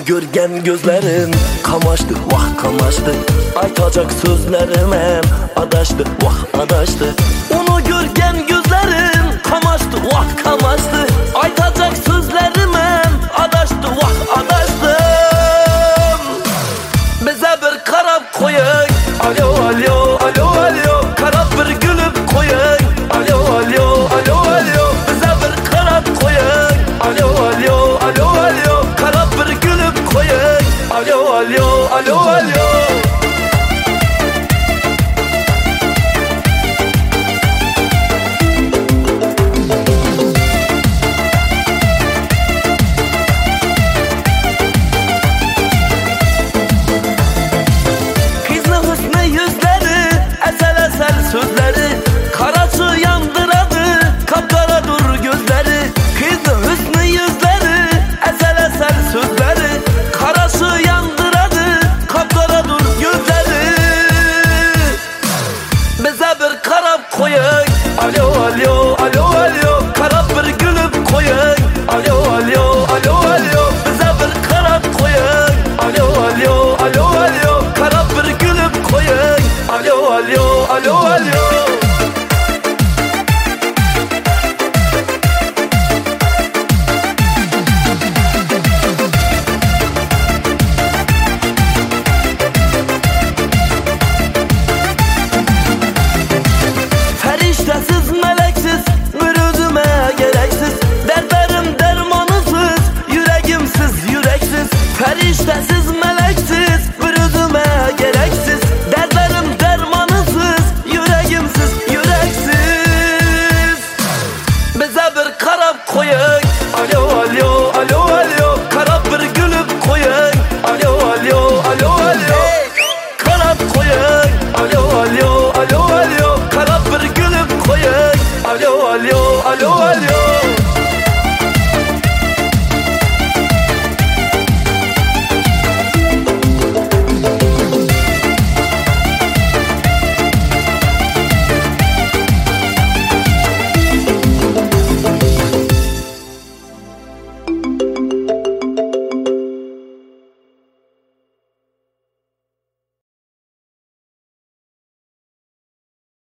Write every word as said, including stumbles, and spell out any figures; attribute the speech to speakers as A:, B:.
A: görgen gözlerim kamaştı, vah kamaştı. Aytacak sözlerim hem adaştı, vah adaştı. Onu görgen gözlerim kamaştı, vah kamaştı. Aytacak sözlerim hem adaştı, vah adaştı. Bize bir karab koyun, alo alo alo alo. Karab bir gülüp koyun, alo alo alo alo. Bize bir karab koyun, alo alo alo alo. Karab bir gülüp koyun, alo alo alo alo. Sözleri karaçı yandıradı, kapkara dur gözleri. Kızın hüsnü yüzleri, ezel ezel sözleri karaçı yandıradı, kapkara dur gözleri. Bize bir karab koyun, alo alo alo alo. Karab bir gülüp koyun, alo alo alo alo. Bize bir karab koyun, alo alo alo alo. Karab bir gülüp koyun, alo alo alo alo.